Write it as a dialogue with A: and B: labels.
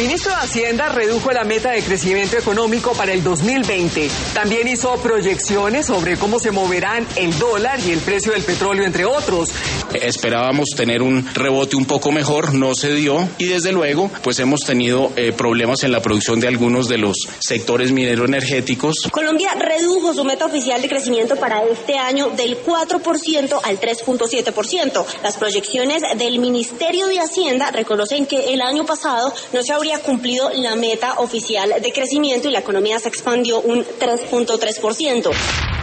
A: ministro de Hacienda redujo la meta de crecimiento económico para el 2020. También hizo proyecciones sobre cómo se moverán el dólar y el precio del petróleo, entre otros.
B: Esperábamos tener un rebote un poco mejor, no se dio, y desde luego pues hemos tenido problemas en la producción de algunos de los sectores minero-energéticos.
C: Colombia redujo su meta oficial de crecimiento para este año del 4% al 3.7%. Las proyecciones del Ministerio de Hacienda reconocen que el año pasado no se habría cumplido la meta oficial de crecimiento y la economía se expandió un 3.3%.